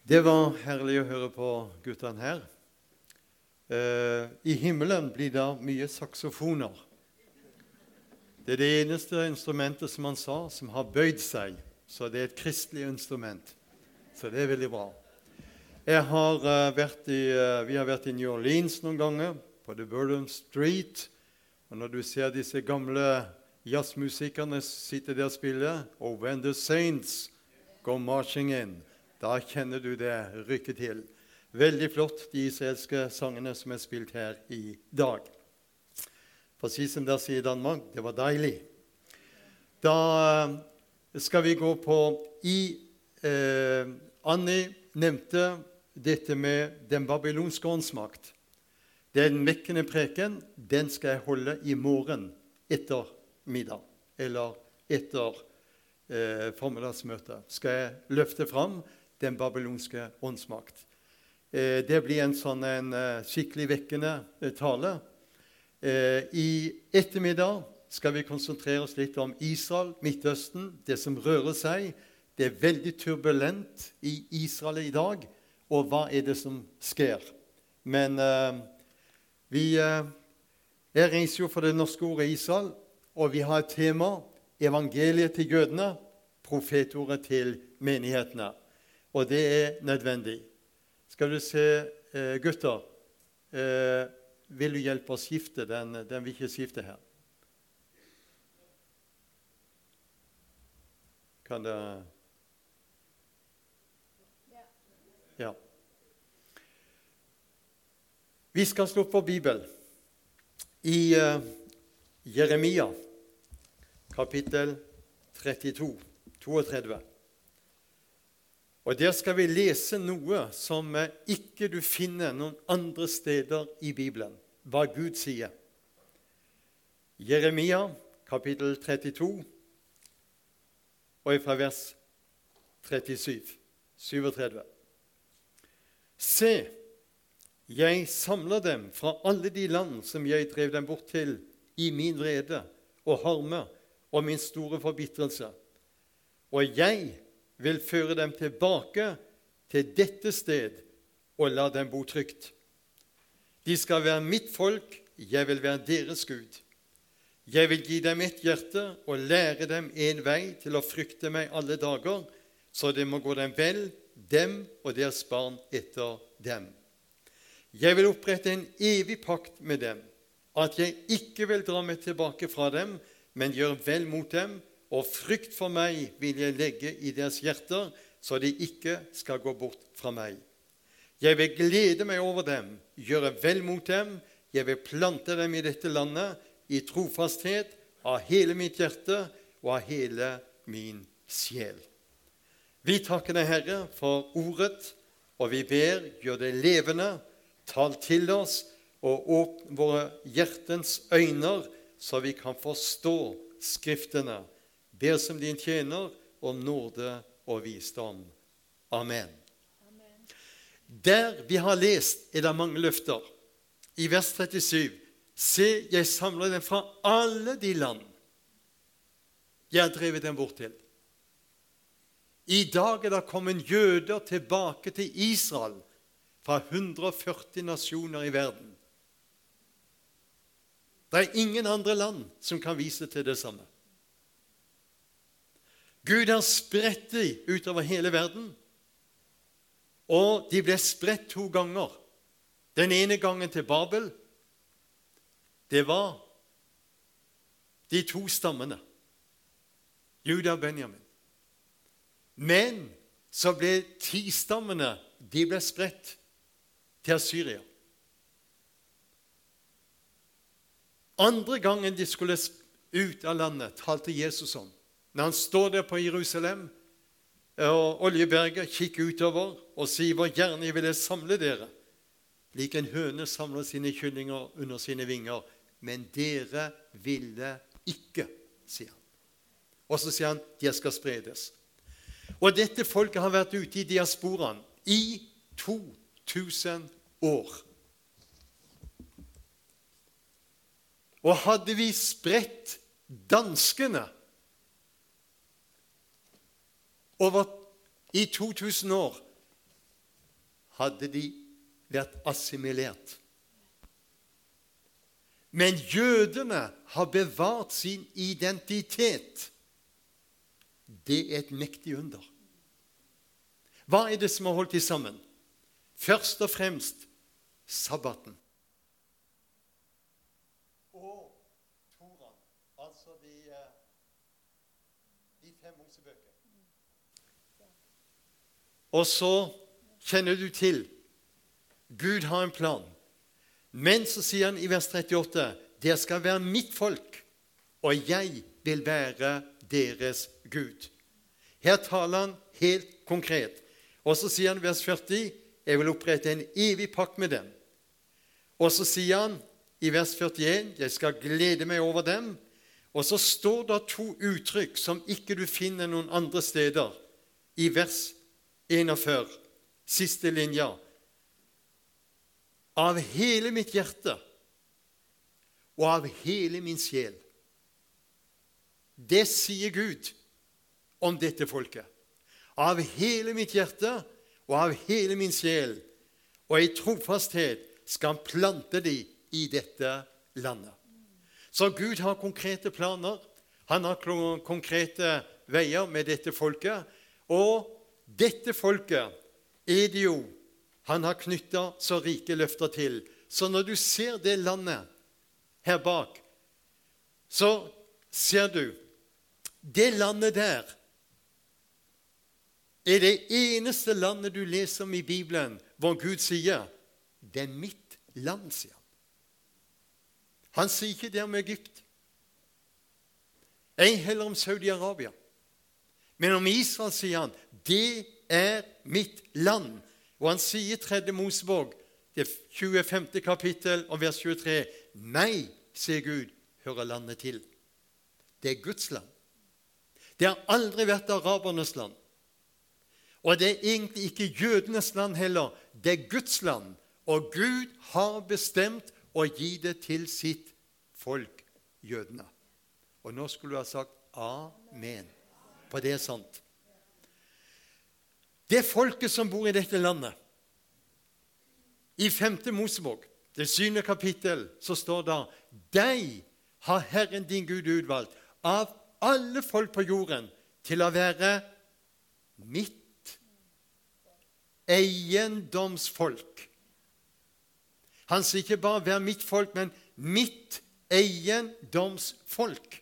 Det var herlig å høre på guttene her. I himmelen blir det mye saksofoner. Det er det eneste instrumentet som han sa, som har bøyd seg. Så det er et kristelig instrument. Så det er veldig bra. Vi har vært i New Orleans noen ganger, på The Bourbon Street. Og når du ser disse gamle jazzmusikerne sitte der og spille, og When the Saints go marching in, da kjenner du det rykke til. Veldig flott, de israelske sangene som er spilt her i dag. For å si som der sier Danmark, det var deilig. Da skal vi gå på Annie nevnte dette med den babylonske åndsmakt. Den vekkende preken, den skal jeg holde i morgen etter middag, eller etter formiddagsmøtet. Skal jeg løfte fram den babylonske åndsmakt. Det blir en skikkelig vekkende tale. I ettermiddag skal vi konsentrere oss litt om Israel, Midtøsten, det som rører seg. Det er veldig turbulent i Israel i dag, og hva er det som skjer? Men jeg reiser jo for det norske ordet Israel, og vi har et tema, evangeliet til jødene, profetordet til menighetene. Og det er nødvendig. Skal du se, gutter, vil du hjelpe oss skifte? Den vil ikke skifte her. Kan det... Ja. Vi skal slå på Bibelen i Jeremia, kapittel 32. Og der skal vi lese noe som ikke du finner noen andre steder i Bibelen, hva Gud sier. Jeremia, kapittel 32, og fra vers 37. Se, jeg samler dem fra alle de land som jeg drev dem bort til i min vrede og harme og min store forbitrelse. Og jeg vil føre dem tilbake til dette sted og la dem bo trygt. De skal være mitt folk, jeg vil være deres Gud. Jeg vil gi dem et hjerte og lære dem en vei til å frykte meg alle dager, så det må gå dem vel, dem og deres barn etter dem. Jeg vil opprette en evig pakt med dem, at jeg ikke vil dra meg tilbake fra dem, men gjøre vel mot dem, og frykt for meg vil jeg legge i deres hjerter, så de ikke skal gå bort fra meg. Jeg vil glede meg over dem, gjøre vel mot dem, jeg vil plante dem i dette landet, i trofasthet, av hele mitt hjerte og av hele min sjel. Vi takker deg, Herre, for ordet, og vi ber, gjør det levende, tal til oss, og åpne våre hjertens øyne, så vi kan forstå Skriftene. Ber som din tjener om nåde og visdom. Amen. Amen. Der vi har lest er det mange løfter. I vers 37. Se, jeg samler dem fra alle de land jeg har drevet dem bort til. I dag er det kommet jøder tilbake til Israel fra 140 nasjoner i verden. Det er ingen andre land som kan vise til det samme. Gud har spredt dem utover hele verden, og de ble spredt 2 ganger. Den ene gangen til Babel, det var de 2 stammene, Juda og Benjamin. Men så ble 10 stammene, de ble spredt til Syria. Andre gangen de skulle ut av landet, talte Jesus om. Når han står der på Jerusalem og Oljeberget, kikker utover og sier, hvor gjerne vil jeg samle dere. Lik en høne samler sine kyllinger under sine vinger. Men dere ville ikke, sier han. Og så sier han, de skal spredes. Og dette folket har vært ute i diasporaen i 2000 år. Og hadde vi spredt danskene over i 2000 år, hadde de vært assimilert. Men jødene har bevart sin identitet. Det er et mektig under. Hva er det som har holdt de sammen? Først og fremst sabbaten. Og Toran, altså de 5 Mosebøker. Og så kjenner du til Gud har en plan. Men så sier han i vers 38, dere skal være mitt folk, og jeg vil være deres Gud. Her taler han helt konkret. Og så sier han i vers 40, jeg vil opprette en evig pakt med dem. Og så sier han i vers 41, jeg skal glede meg over dem. Og så står det 2 uttrykk som ikke du finner noen andre steder. I vers 41, siste linja. Av hele mitt hjerte og av hele min sjel. Det sier Gud om dette folket. Av hele mitt hjerte og av hele min sjel. Og i trofasthet skal han plante de i dette landet. Så Gud har konkrete planer. Han har konkrete veier med dette folket. Og dette folket er det jo han har knyttet så rike løfter til. Så når du ser det landet her bak, så ser du det landet der er det eneste landet du leser om i Bibelen hvor Gud sier, det er mitt land, sier han. Han sier ikke det om Egypt. Ei heller om Saudi-Arabia. Men om Israel sier han, det er mitt land. Og han sier i 3. Mosebok, det 25. kapittel og vers 23, meg, sier Gud, hører landet til. Det er Guds land. Det har aldri vært arabernes land. Og det er egentlig ikke jødenes land heller. Det er Guds land. Og Gud har bestemt å gi det til sitt folk, jødene. Og nå skulle du ha sagt amen. For det er sant. Det folket som bor i dette landet, i 5. Mosebok, det 7. kapittel, så står det, deg har Herren din Gud utvalgt av alle folk på jorden til å være mitt eiendomsfolk. Han sier ikke bare være mitt folk, men mitt eiendomsfolk.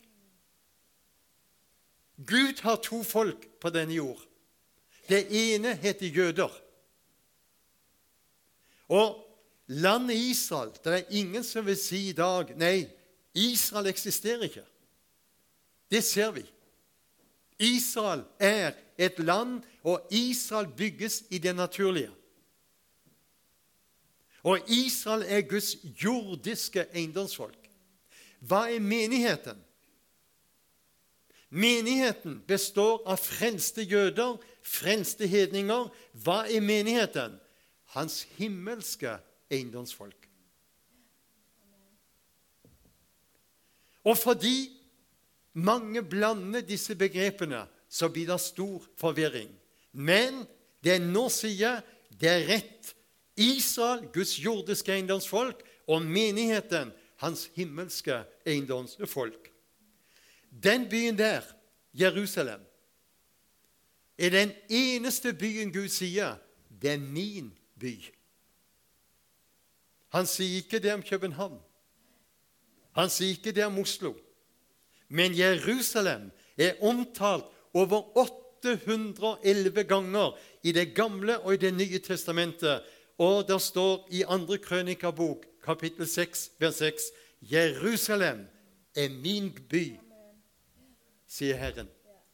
Gud har 2 folk på denne jord. Det ene heter jøder. Og landet Israel, det er ingen som vil si i dag, nei, Israel eksisterer ikke. Det ser vi. Israel er et land, og Israel bygges i det naturlige. Og Israel er Guds jordiske eiendomsfolk. Hva er menigheten? Menigheten består av frelste jøder, frelste hedninger. Hva er menigheten? Hans himmelske eiendomsfolk. Og fordi mange blander disse begrepene, så blir det stor forvirring. Men det nå sier, det er rett. Israel, Guds jordiske eiendomsfolk, og menigheten, hans himmelske eiendomsfolk. Den byen der, Jerusalem, er den eneste byen Gud sier, det er min by. Han sier ikke det om København. Han sier ikke det om Oslo. Men Jerusalem er omtalt over 811 ganger i det gamle og i det nye testamentet. Og det står i 2. Krønikabok, kapittel 6, vers 6, Jerusalem er min by, sier Herren.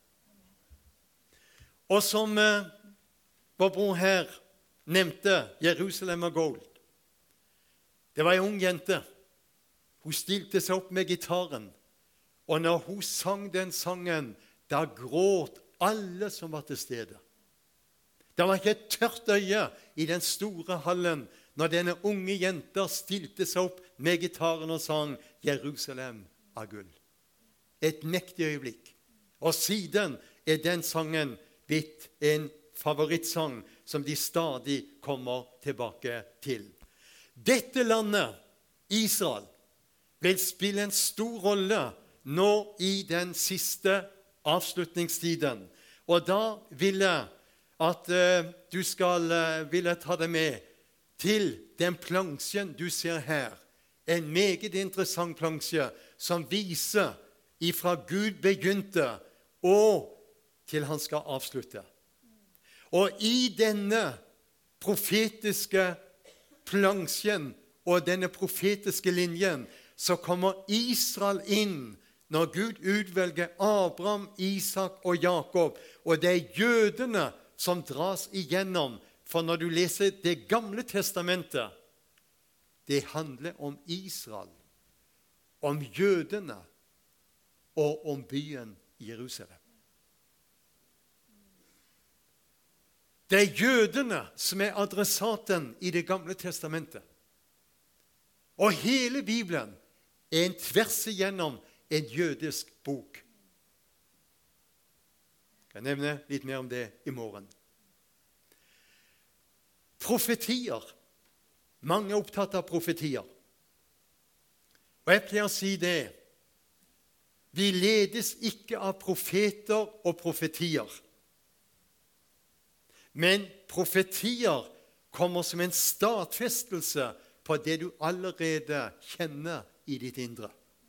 Og som vår bror her nevnte, Jerusalem of Gold. Det var en ung jente. Hun stilte seg opp med gitaren, og når hun sang den sangen, da gråt alle som var til stede. Det var ikke et tørt øye i den store hallen når denne unge jenta stilte seg opp med gitaren og sang Jerusalem av gull. Et mektig øyeblikk. Og siden er den sangen blitt en favorittsang som de stadig kommer tilbake til. Dette landet, Israel, vil spille en stor rolle nå i den siste avslutningstiden. Og da vil jeg at du vil ta deg med til den plansjen du ser her. En meget interessant plansje som viser ifra Gud begynte og til han skal avslutte. Og i denne profetiske plansjen og denne profetiske linjen så kommer Israel inn når Gud utvelger Abraham, Isak og Jakob. Og det er jødene som dras igjennom. For når du leser Det gamle testamentet, det handler om Israel, om jødene og om byen Jerusalem. Det er jødene som er adressaten i Det gamle testamentet. Og hele Bibelen er en tvers igjennom en jødisk bok. Jeg kan nevne litt mer om det i morgen. Profetier. Mange er opptatt av profetier. Og jeg pleier å si det. Vi ledes ikke av profeter og profetier. Men profetier kommer som en stadfestelse på det du allerede kjenner i ditt indre.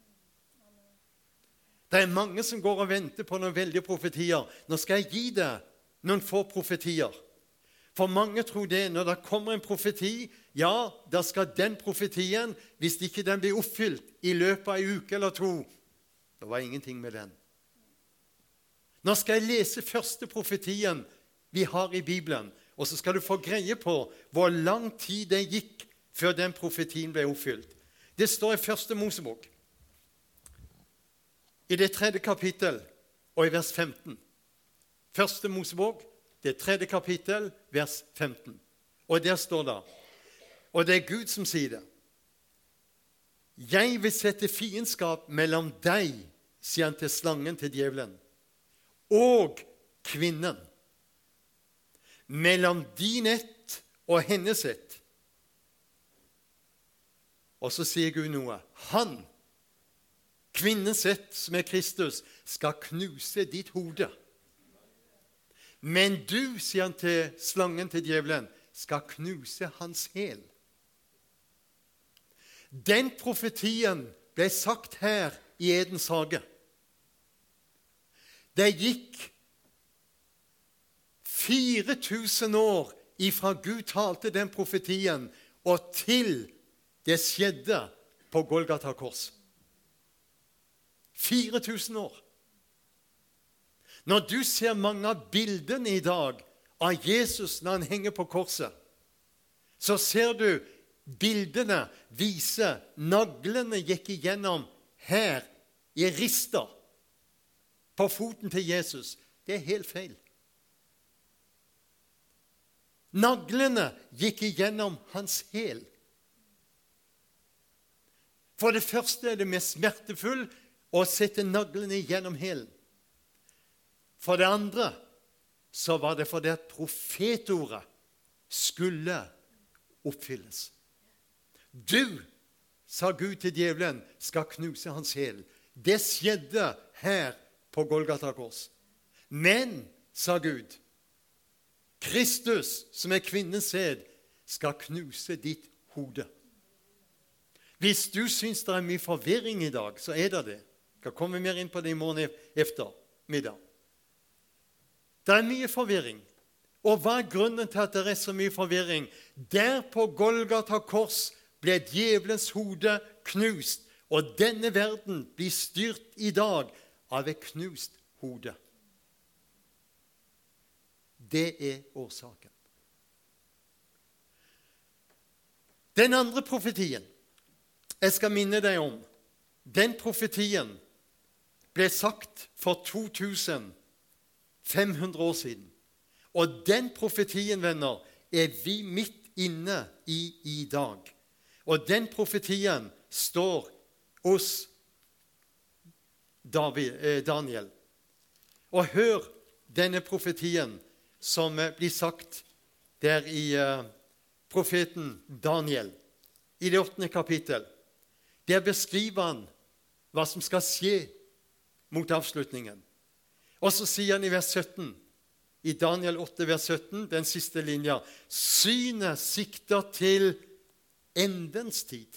Det er mange som går og venter på noen veldige profetier. Nå skal jeg gi deg noen få profetier. For mange tror det, når det kommer en profeti, ja, da skal den profetien, hvis ikke den blir oppfylt i løpet av en uke eller to, det var ingenting med den. Nå skal jeg lese første profetien vi har i Bibelen, og så skal du få greie på hvor lang tid det gikk før den profetien ble oppfylt. Det står i første Mosebok, i det 3. kapittel og i vers 15. Første Mosebok, det 3. kapittel, vers 15. Og der står det, og det er Gud som sier det. Jeg vil sette fiendskap mellom deg, sier han til slangen, til djevelen, og kvinnen. Mellom din ett og hennes ett. Og så sier Gud noe. Han, kvinnens ett, som er Kristus, skal knuse ditt hode. Men du, sier han til slangen, til djevelen, skal knuse hans hæl. Den profetien ble sagt her i Edens hage. Det gikk 4000 år ifra Gud talte den profetien, og til det skjedde på Golgata kors. 4000 år. Når du ser mange av bildene i dag av Jesus når han henger på korset, så ser du bildene viser naglene gikk igjennom her i rister på foten til Jesus. Det er helt feil. Naglene gikk igjennom hans hæl. For det første er det mest smertefullt å sette naglene igjennom hælen. For det andre så var det fordi at profetordet skulle oppfylles. Du, sa Gud til djevelen, skal knuse hans hæl. Det skjedde her på Golgata kors. Men, sa Gud, Kristus, som er kvinnens sæd, skal knuse ditt hode. Hvis du syns det er mye forvirring i dag, så er det det. Jeg skal komme mer inn på det i morgen efter middag. Det er mye forvirring. Og hva er grunnen til at det er så mye forvirring? Der på Golgata kors ble djevelens hode knust, og denne verden blir styrt i dag av et knust hode. Det er årsaken. Den andre profetien jeg skal minne deg om, den profetien ble sagt for 2500 år siden. Og den profetien, venner, er vi midt inne i dag. Og den profetien står hos Daniel. Og hør denne profetien som blir sagt der i profeten Daniel, i det 8. kapittel. Der beskriver han hva som skal skje mot avslutningen. Og så sier han i vers 17, i Daniel 8, vers 17, den siste linja, synet sikter til endens tid.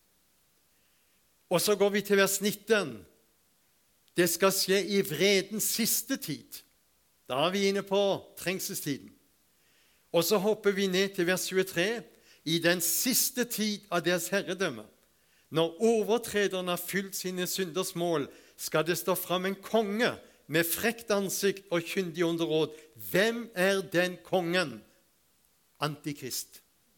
Og så går vi til vers 19. Det skal skje i vredens siste tid. Da er vi inne på trengselstiden. Og så hopper vi ned til vers 23. I den siste tid av deres herredømme, når overtrederne har fylt sine synders mål, skal det stå fram en konge med frekt ansikt og kyndig underråd. Hvem er den kongen? Antikrist.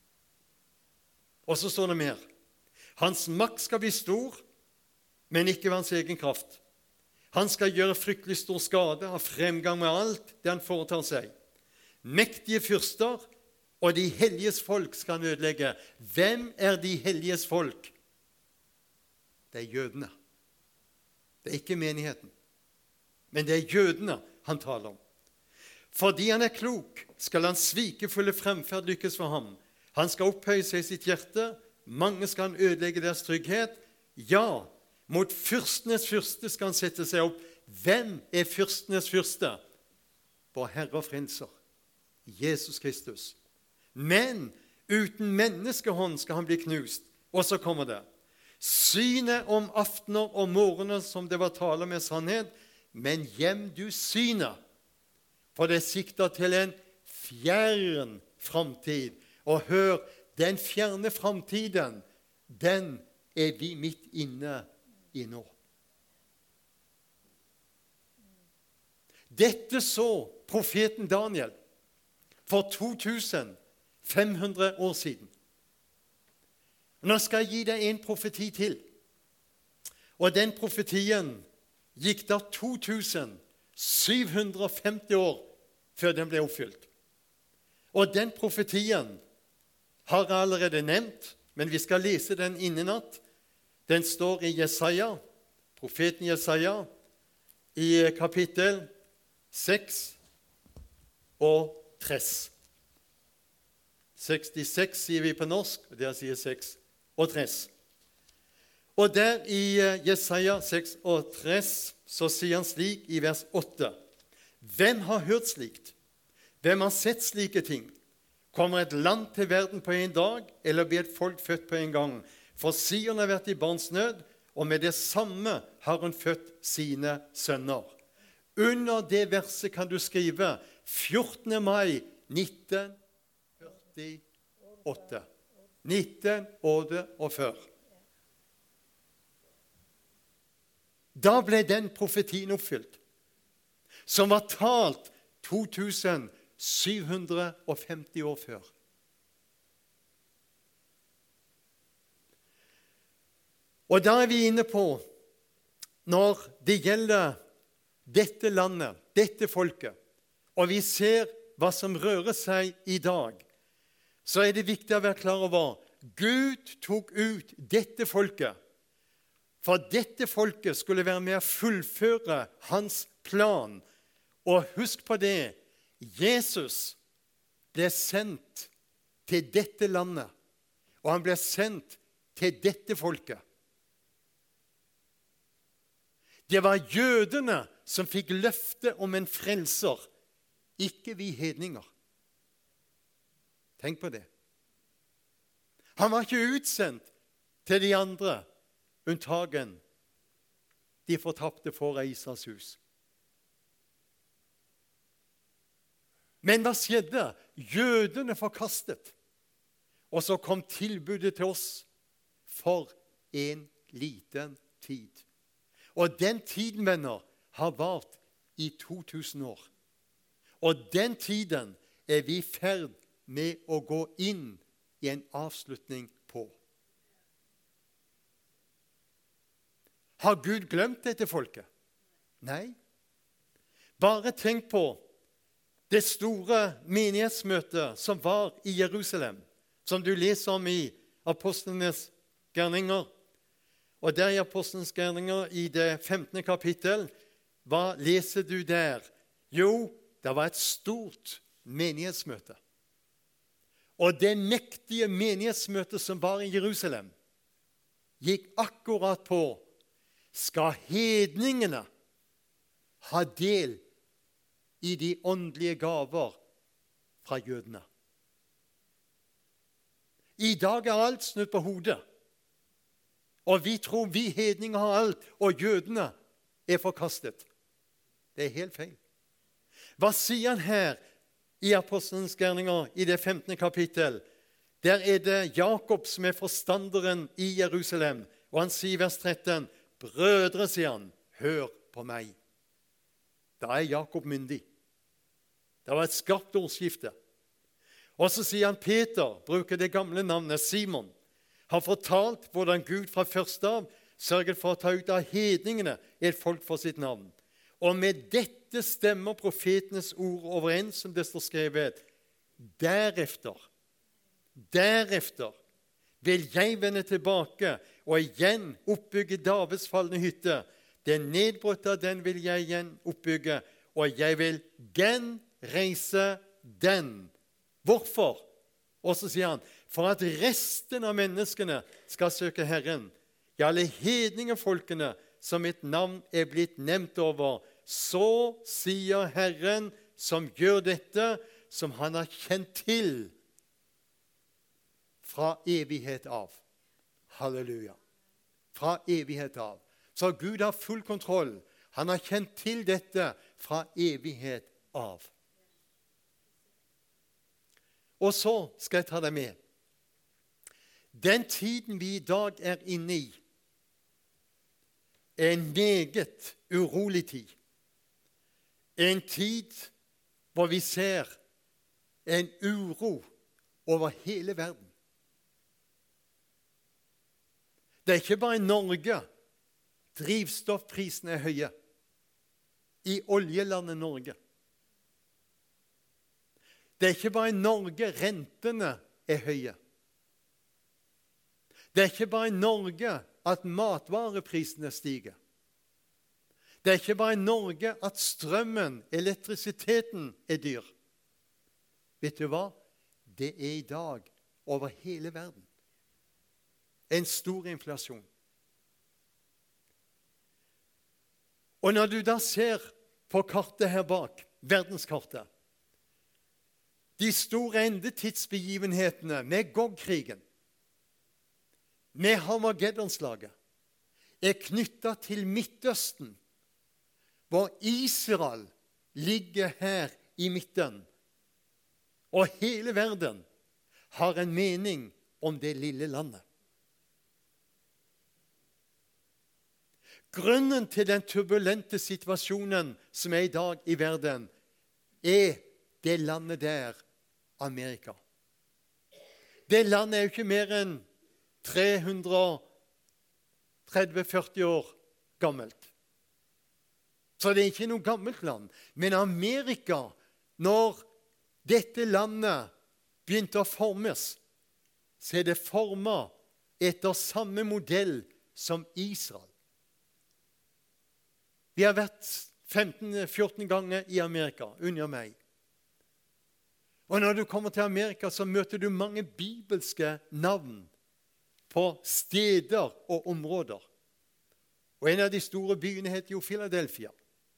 Og så står det mer. Hans makt skal bli stor, men ikke ved hans egen kraft. Han skal gjøre fryktelig stor skade, ha fremgang med alt det han foretar seg. Mektige fyrster og de helliges folk skal han ødelegge. Hvem er de helliges folk? Det er jødene. Det er ikke menigheten. Men det er jødene han taler om. Fordi han er klok, skal han svikefulle fremferd lykkes for ham. Han skal opphøye seg i sitt hjerte. Mange skal han ødelegge deres trygghet. Ja, mot fyrstenes fyrste skal han sette seg opp. Hvem er fyrstenes fyrste? Vår Herre og Frelser, Jesus Kristus. Men uten menneskehånd skal han bli knust. Og så kommer det. Synet om aftener og morgener som det var tale med sannhet, men gjem du synet, for det sikter til en fjern framtid. Og hør, den fjerne framtiden, den er vi midt inne i nå. Dette så profeten Daniel for 2500 år siden. Nå skal jeg gi deg en profeti til. Og den profetien gikk da 2750 år før den ble oppfylt. Og den profetien har jeg allerede nevnt, men vi skal lese den innen natt. Den står i Jesaja, profeten Jesaja, i kapittel 6 og 3. 66 sier vi på norsk, og der sier 6 og 3. Og der i Jesaja 6 og 3 så sier han slik i vers 8. Hvem har hørt slikt? Hvem har sett slike ting? Kommer et land til verden på en dag, eller blir et folk født på en gang? For Sion har vært i barns nød, og med det samme har hun født sine sønner. Under det verset kan du skrive 14. mai 1948. 1948. Da ble den profetien oppfylt, som var talt 2750 år før. Og da er vi inne på, når det gjelder dette landet, dette folket, og vi ser hva som rører seg i dag, så er det viktig å være klar over Gud tok ut dette folket, for dette folket skulle være med å fullføre hans plan. Og husk på det, Jesus ble sendt til dette landet, og han ble sendt til dette folket. Det var jødene som fikk løfte om en frelser, ikke vi hedninger. Tenk på det. Han var ikke utsendt til de andre, unntagen de fortapte får av Israels hus. Men hva skjedde? Jødene forkastet. Og så kom tilbudet til oss for en liten tid. Og den tiden, venner, har vart i 2000 år. Og den tiden er vi i ferd med å gå inn i en avslutning på. Har Gud glemt dette folket? Nei. Bare tenk på det store menighetsmøtet som var i Jerusalem, som du leser om i Apostlenes gjerninger. Og der i Apostlenes gjerninger i det 15. kapittel, hva leser du der? Jo, det var et stort menighetsmøte. Og det mektige menighetsmøtet som var i Jerusalem, gikk akkurat på: skal hedningene ha del i de åndelige gaver fra jødene? I dag er alt snudd på hodet. Og vi tror vi hedninger har alt, og jødene er forkastet. Det er helt feil. Hva sier han her i Apostelens gjerninger i det 15. kapittel? Der er det Jakob som er forstanderen i Jerusalem. Og han sier i vers 13: brødre, sier han, hør på meg. Da er Jakob myndig. Det var et skarpt ordskifte. Og så sier han Peter, bruker det gamle navnet Simon, har fortalt hvordan Gud fra første av sørget for å ta ut av hedningene et folk for sitt navn. Og med dette stemmer profetenes ord overens, som det står skrevet: Derefter vil jeg vende tilbake og igjen oppbygge Davids falne hytte. Den nedbrutte av den vil jeg igjen oppbygge, og jeg vil gjenreise den. Hvorfor? Og så sier han: for at resten av menneskene skal søke Herren. Ja, alle hedningefolkene som mitt navn er blitt nevnt over. Så sier Herren, som gjør dette, som han har kjent til fra evighet av. Halleluja. Fra evighet av. Så Gud har full kontroll. Han har kjent til dette fra evighet av. Og så skal jeg ta deg med. Den tiden vi i dag er inne i, er en meget urolig tid. En tid hvor vi ser en uro over hele verden. Det er ikke bare i Norge drivstoffprisene er høye. I oljelandet Norge. Det er ikke bare i Norge rentene er høye. Det er ikke bare i Norge at matvareprisene stiger. Det er ikke bare i Norge at strømmen, elektrisiteten, er dyr. Vet du hva? Det er i dag over hele verden. En stor inflasjon. Og når du da ser på kartet her bak, verdenskartet, de store endetidsbegivenhetene med Gog-krigen, med Harmageddonslaget, er knyttet til Midtøsten, hvor Israel ligger her i midten, og hele verden har en mening om det lille landet. Grunnen til den turbulente situasjonen som er i dag i verden, er det landet der, Amerika. Det landet er jo ikke mer enn 330-40 år gammelt. Så det er ikke noe gammelt land. Men Amerika, når dette landet begynte å formes, så er det formet etter samme modell som Israel. Vi har vært 15-14 ganger i Amerika, under meg. Og når du kommer til Amerika, så møter du mange bibelske navn på steder og områder. Og en av de store byene heter jo Philadelphia.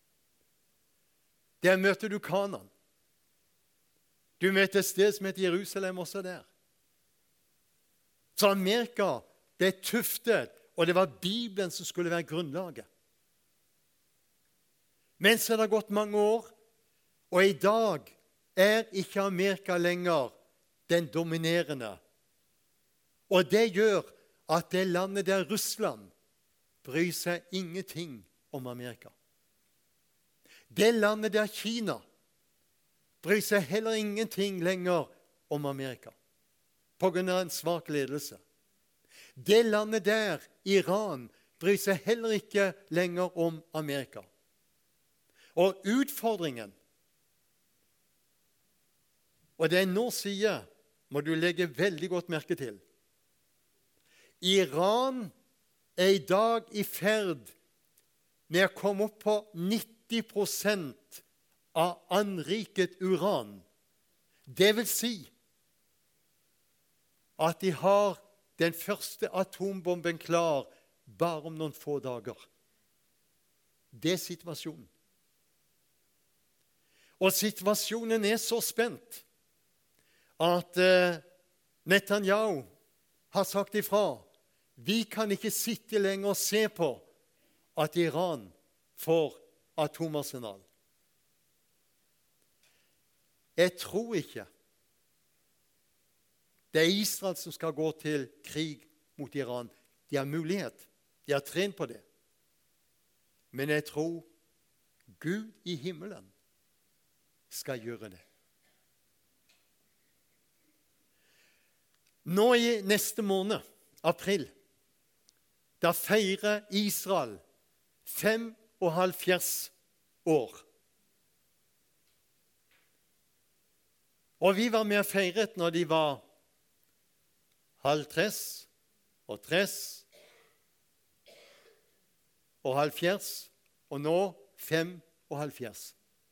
Der møter du Kanaan. Du møter et sted som heter Jerusalem også der. Så Amerika ble tuftet, og det var Bibelen som skulle være grunnlaget. Men så har det gått mange år, og i dag er ikke Amerika lenger den dominerende. Og det gjør at det landet der, Russland, bryr seg ingenting om Amerika. Det landet der, Kina, bryr seg heller ingenting lenger om Amerika, på grunn av en svak ledelse. Det landet der, Iran, bryr seg heller ikke lenger om Amerika. Og utfordringen, og det jeg nå sier, må du legge veldig godt merke til. Iran er i dag i ferd med å komme opp på 90% av anriket uran. Det vil si at de har den første atombomben klar bare om noen få dager. Det er situasjonen. Og situasjonen er så spent at Netanyahu har sagt ifra: vi kan ikke sitte lenger og se på at Iran får atomarsenal. Jeg tror ikke det er Israel som skal gå til krig mot Iran. De har mulighet. De har trent på det. Men jeg tror Gud i himmelen skal gjøre det. Nå i neste måned, april, da feirer Israel 75 år. Og vi var med og feiret når de var 50 og 30 og 70, og nå 75.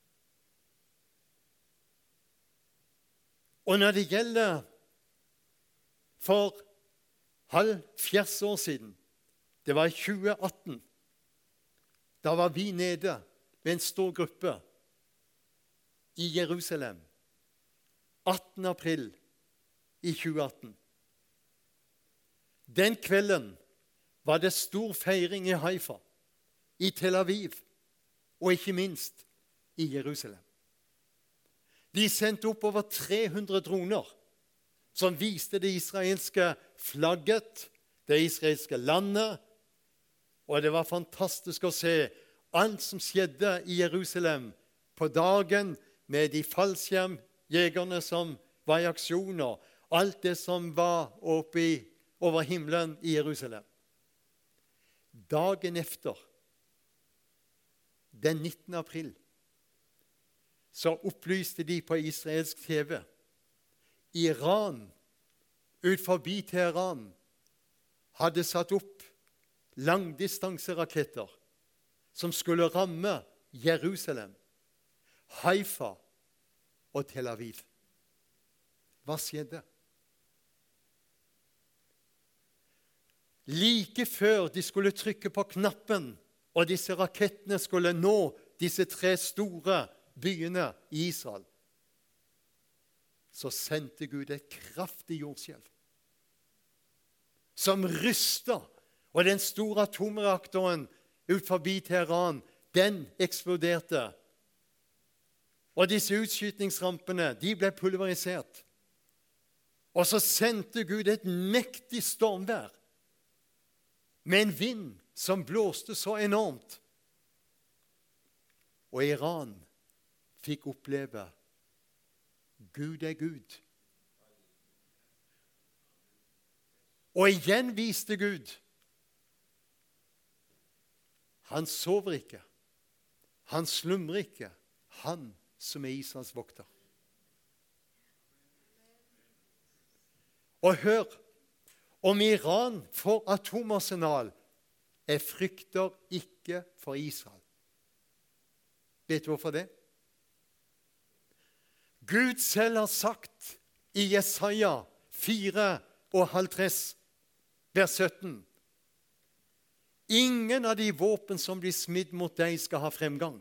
Og når det gjelder for 70 år siden, det var i 2018, da var vi nede med en stor gruppe i Jerusalem, 18. april i 2018. Den kvelden var det stor feiring i Haifa, i Tel Aviv og ikke minst i Jerusalem. De sendte opp over 300 droner som viste det israelske flagget, det israelske landet, og det var fantastisk å se alt som skjedde i Jerusalem på dagen med de fallskjermjegerne som var i aksjon, og alt det som var oppe over himmelen i Jerusalem. Dagen efter, den 19. april, så opplyste de på israelsk TV Iran, ut forbi Teheran, hadde satt opp langdistanseraketter som skulle ramme Jerusalem, Haifa og Tel Aviv. Hva skjedde? Like før de skulle trykke på knappen, og disse rakettene skulle nå disse 3 store byene i Israel, så sendte Gud et kraftig jordskjelv som rystet, og den store atomreaktoren ut forbi Teheran, den eksploderte. Og disse utskytningsrampene, de ble pulverisert. Og så sendte Gud et mektig stormvær med en vind som blåste så enormt. Og Iran fikk oppleve Gud er Gud. Og igjen viste Gud. Han sover ikke. Han slumrer ikke. Han som er Israels vokter. Og hør, om Iran får atomarsenal, jeg frykter ikke for Israel. Vet du hvorfor det? Gud selv har sagt i Jesaja 54, vers 17, ingen av de våpen som blir smidd mot deg skal ha fremgang.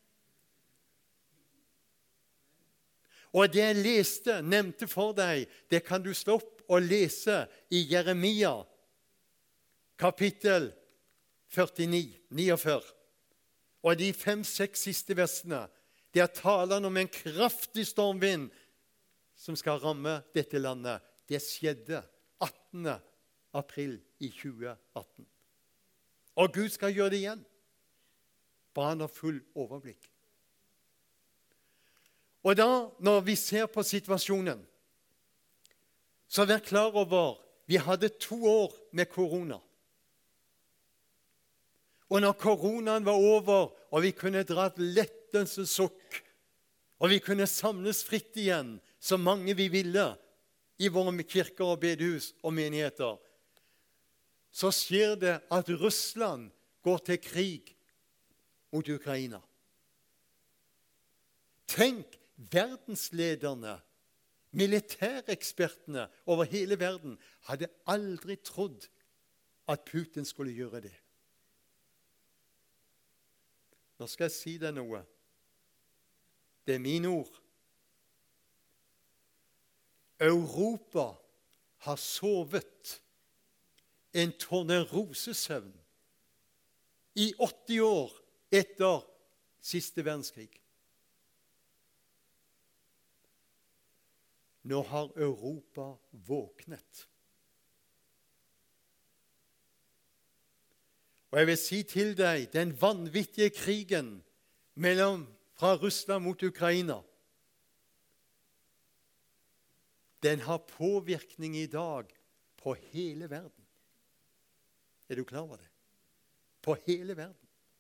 Og det jeg leste, nevnte for deg, det kan du slå opp og lese i Jeremia, kapittel 49. Og de 5-6 siste versene, det er talen om en kraftig stormvind som skal ramme dette landet. Det skjedde 18. april i 2018. Og Gud skal gjøre det igjen. Bare han har full overblikk. Og da, når vi ser på situasjonen, så vær klar over, vi hadde 2 år med korona. Og når koronaen var over, og vi kunne dra et lettelsens sukk, og vi kunne samles fritt igjen, så mange vi ville, i våre kirker og bedehus og menigheter, så skjer det at Russland går til krig mot Ukraina. Tenk verdenslederne Militærekspertene over hele verden hadde aldri trodd at Putin skulle gjøre det. Nå skal jeg si deg noe. Det er mine ord. Europa har sovet en tornerosesøvn i 80 år etter siste verdenskrig. Nå har Europa våknet. Og jeg vil si til deg, den vanvittige krigen fra Russland mot Ukraina, den har påvirkning i dag på hele verden. Er du klar over det? På hele verden.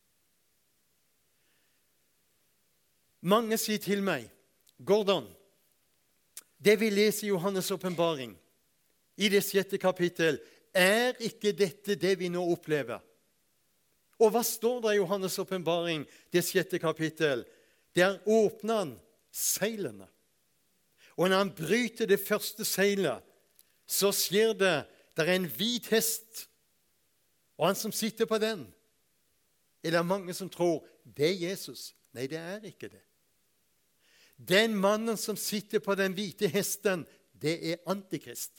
Mange sier til meg, Gordon, det vi leser i Johannes' åpenbaring, i det 6. kapittel, er ikke dette det vi nå opplever? Og hva står det i Johannes' åpenbaring, det 6. kapittel? Der åpner han seilene. Og når han bryter det første seilet, så skjer det, der er en hvit hest, og han som sitter på den, er det mange som tror, det er Jesus. Nei, det er ikke det. Den mannen som sitter på den hvite hesten, det er Antikrist.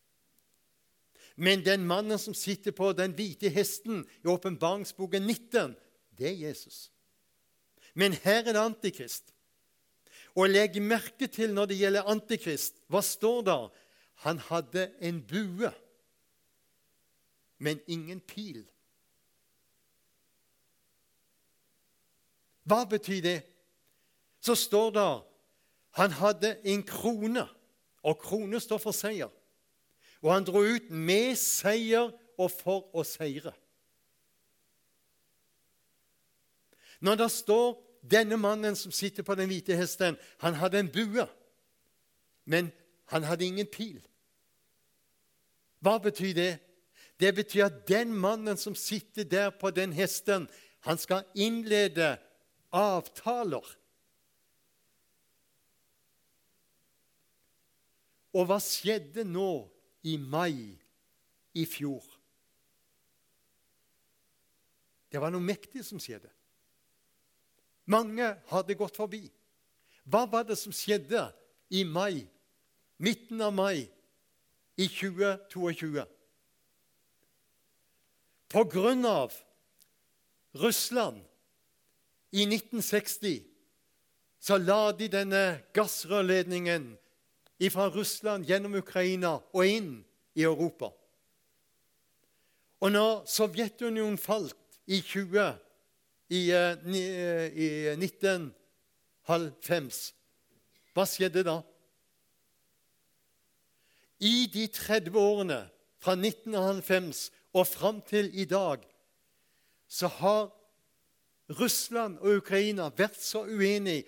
Men den mannen som sitter på den hvite hesten i Åpenbaringsboken 19, det er Jesus. Men her er det Antikrist. Og legg merke til når det gjelder Antikrist, hva står der? Han hadde en bue, men ingen pil. Hva betyr det? Så står det, han hadde en krone, og krone står for seier. Og han dro ut med seier og for å seire. Når det står denne mannen som sitter på den hvite hesten, han hadde en bue, men han hadde ingen pil. Hva betyr det? Det betyr at den mannen som sitter der på den hesten, han skal innlede avtaler. Og hva skjedde nå i mai i fjor? Det var noe mektig som skjedde. Mange hadde gått forbi. Hva var det som skjedde i mai, midten av mai i 2022? På grunn av Russland i 1960 så la de denne gassrørledningen fra Russland gjennom Ukraina og inn i Europa. Og når Sovjetunionen falt i 1990, hva skjedde da? I de 30 årene fra 1990 og fram til i dag, så har Russland og Ukraina vært så uenige.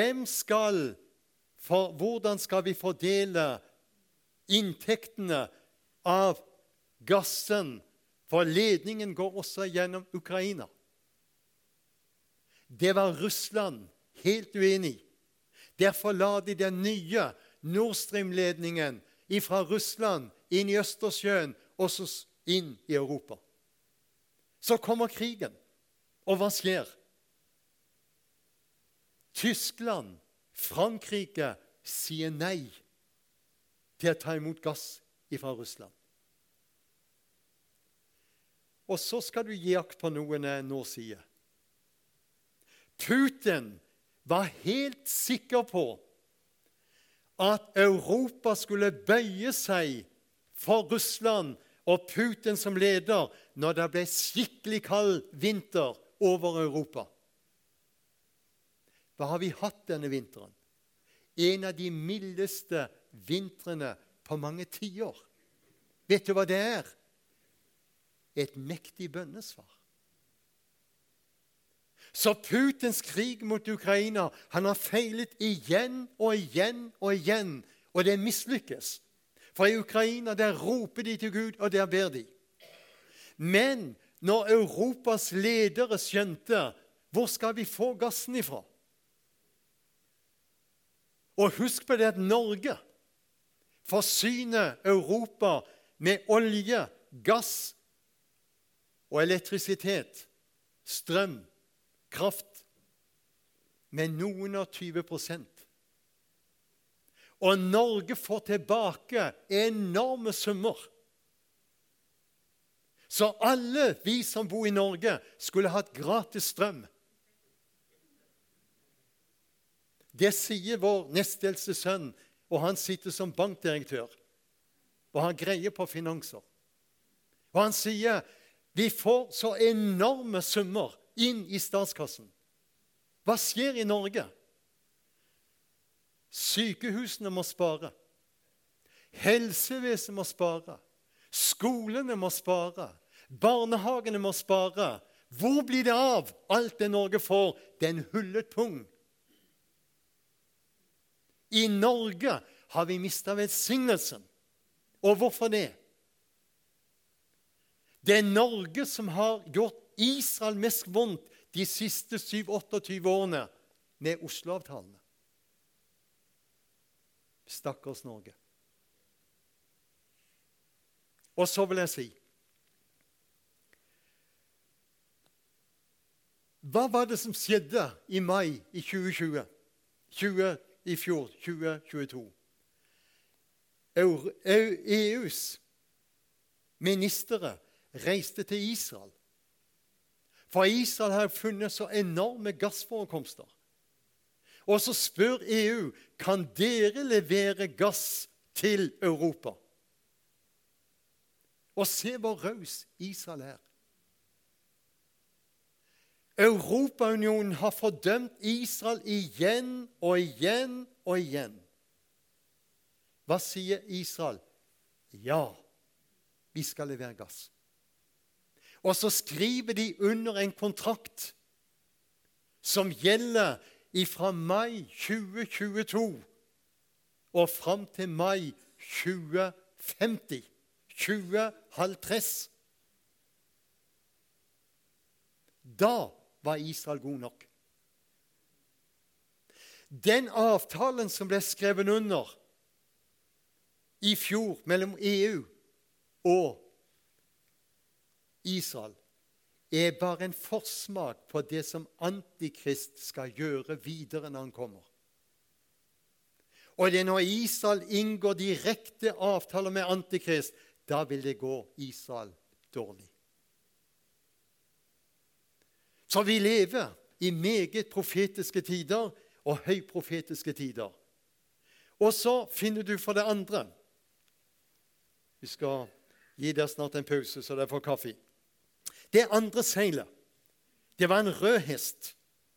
Hvordan skal vi fordele inntektene av gassen? For ledningen går også gjennom Ukraina. Det var Russland helt uenig. Derfor la de den nye Nord Stream-ledningen fra Russland inn i Østersjøen og så inn i Europa. Så kommer krigen. Og hva skjer? Tyskland, Frankrike sier nei til å ta imot gass fra Russland. Og så skal du gi akt på noe jeg nå sier. Putin var helt sikker på at Europa skulle bøye seg for Russland og Putin som leder når det ble skikkelig kald vinter over Europa. Hva har vi hatt denne vinteren? En av de mildeste vintrene på mange tiår. Vet du hva det er? Et mektig bønnesvar. Så Putins krig mot Ukraina, han har feilet igjen og igjen og igjen, og det mislykkes. For i Ukraina, der roper de til Gud, og der ber de. Men når Europas ledere skjønte, hvor skal vi få gassen ifra? Og husk på det at Norge, forsyne Europa med olje, gass og elektrisitet, strøm, kraft, med noen og 20%. Og Norge får tilbake enorme summer. Så alle vi som bor i Norge skulle hatt gratis strøm. Det sier vår nesteldste sønn, og han sitter som bankdirektør. Og han greier på finanser. Og han sier, vi får så enorme summer inn i statskassen. Hva skjer i Norge? Sykehusene må spare. Helsevesenet må spare. Skolene må spare. Barnehagene må spare. Hvor blir det av alt det Norge får? Den hullet pung. I Norge har vi mistet velsignelsen. Og hvorfor det? Det er Norge som har gjort Israel mest vondt de siste 27-28 årene med Oslo-avtalene. Stakkars Norge. Og så vil jeg si, hva var det som skjedde i mai i 2020? I fjor, 2022. EUs ministere reiste til Israel. For Israel har funnet så enorme gassforekomster. Og så spør EU, kan dere levere gass til Europa? Og se hvor raus Israel er. Europaunionen har fordømt Israel igjen og igjen og igjen. Hva sier Israel? Ja, vi skal levere gass. Og så skriver de under en kontrakt som gjelder fra mai 2022 og fram til mai 2050, 2050. Da var Israel god nok. Den avtalen som ble skrevet under i fjor mellom EU og Israel, er bare en forsmak på det som Antikrist skal gjøre videre når han kommer. Og det er når Israel inngår direkte avtaler med Antikrist, da vil det gå Israel dårlig. Så vi lever i meget profetiske tider og høyprofetiske tider. Og så finner du for det andre. Vi skal gi dere snart en pause, så dere får kaffe. Det andre seilet, det var en rød hest.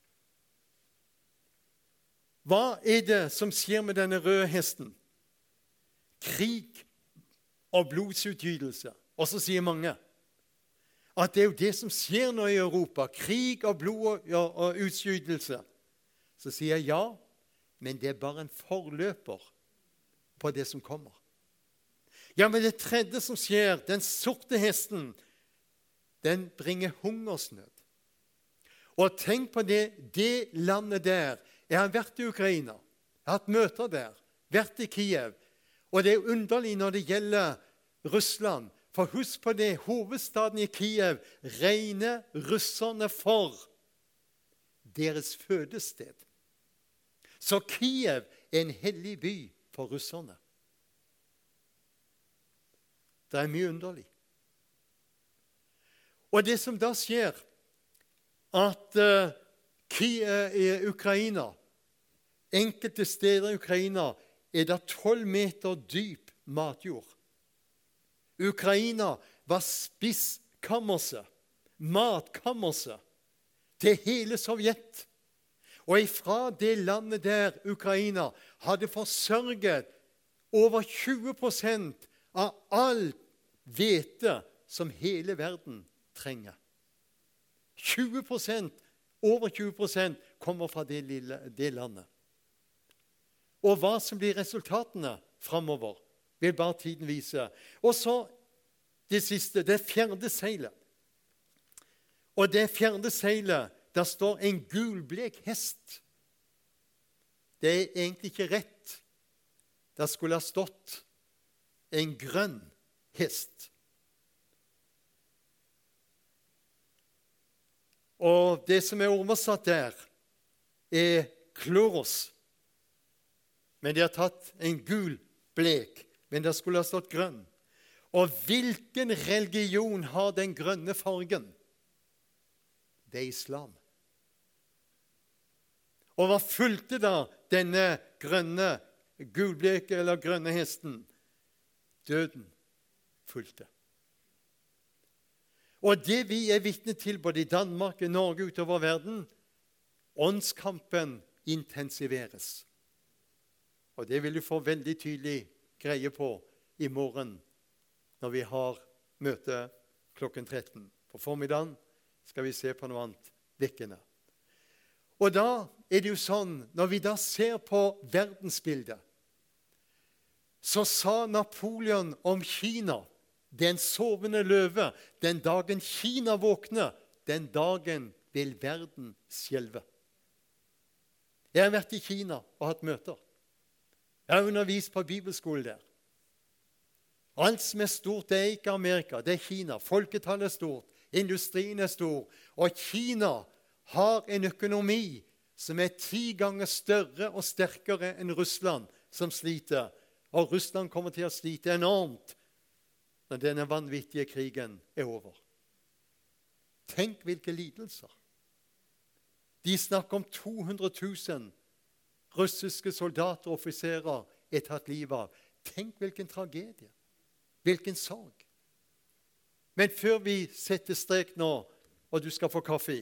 Hva er det som skjer med denne røde hesten? Krig og blodsutgytelse. Og så sier mange at det er jo det som skjer nå i Europa. Krig og blod og utskytelse. Så sier jeg ja, men det er bare en forløper på det som kommer. Ja, men det tredje som skjer, den sorte hesten, den bringer hungersnød. Og tenk på det landet der. Jeg har vært i Ukraina, jeg har hatt møter der, vært i Kiev. Og det er underlig når det gjelder Russland. For husk på det, hovedstaden i Kiev regner russerne for deres fødested. Så Kiev er en hellig by for russerne. Det er mye underlig. Og det som da skjer, at i Ukraina, enkelte steder i Ukraina, er det 12 meter dyp matjord. Ukraina var spisskammerset, matkammerset, til hele Sovjet. Og ifra det landet der, Ukraina, hadde forsørget over 20% av all hvete som hele verden trenger. 20%, over 20% kommer fra det landet. Og hva som blir resultatene fremover, vil bare tiden vise. Og så det siste, det fjerde seilet. Og det fjerde seilet, der står en gulblek hest. Det er egentlig ikke rett. Der skulle ha stått en grønn hest. Og det som er oversatt der, er kloros. Men de har tatt en gul blek, men det skulle ha stått grønn. Og hvilken religion har den grønne fargen? Det er islam. Og hva fulgte da denne grønne, gulbleke eller grønne hesten? Døden fulgte. Og det vi er vitne til både i Danmark, i Norge, utover verden, åndskampen intensiveres. Og det vil du få veldig tydelig greie på i morgen når vi har møte klokken 13. På formiddagen skal vi se på noe annet vekkende. Og da er det jo sånn, når vi da ser på verdensbildet, så sa Napoleon om Kina, den sovende løve, den dagen Kina våkner, den dagen vil verden skjelve. Jeg har vært i Kina og hatt møter. Jeg har undervist på bibelskole der. Alt som er stort, det er ikke Amerika, det er Kina. Folketallet er stort, industrien er stor. Og Kina har en økonomi som er 10 ganger større og sterkere enn Russland, som sliter. Og Russland kommer til å slite enormt når denne vanvittige krigen er over. Tenk hvilke lidelser. De snakker om 200 000 russiske soldater og offiserer er tatt livet av. Tenk hvilken tragedie. Hvilken sorg. Men før vi setter strek nå, og du skal få kaffe,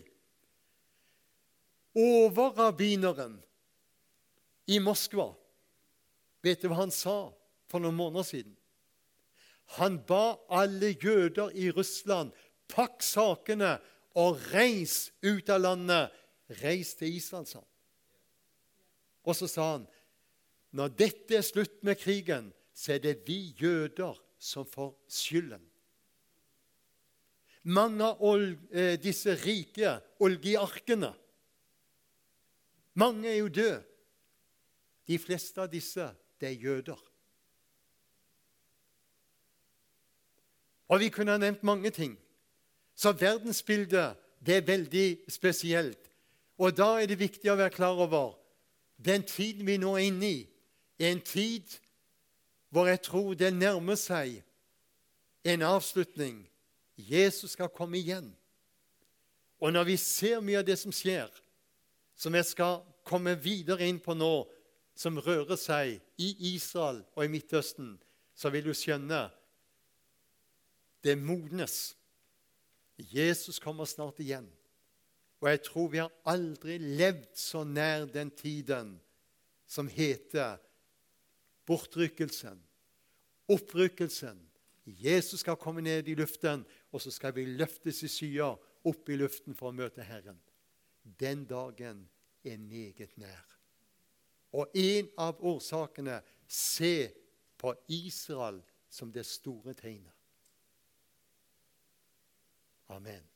overrabbineren i Moskva, vet du hva han sa for noen måneder siden? Han ba alle jøder i Russland, pakk sakene og reis ut av landet. Reis til Israel, sa han. Og så sa han, når dette er slutt med krigen, så er det vi jøder som får skylden. Mange av disse rike oligarkene, mange er jo døde. De fleste av disse, det er jøder. Og vi kunne ha nevnt mange ting. Så verdensbildet, det er veldig spesielt. Og da er det viktig å være klar over den tiden vi nå er inne i, er en tid hvor jeg tror det nærmer seg en avslutning. Jesus skal komme igjen. Og når vi ser mye av det som skjer, som jeg skal komme videre inn på nå, som rører seg i Israel og i Midtøsten, så vil du skjønne det modnes. Jesus kommer snart igjen. Og jeg tror vi har aldri levd så nær den tiden som heter bortrykkelsen, opprykkelsen. Jesus skal komme ned i luften, og så skal vi løftes i skyer opp i luften for å møte Herren. Den dagen er meget nær. Og en av årsakene, se på Israel som det store tegnet. Amen.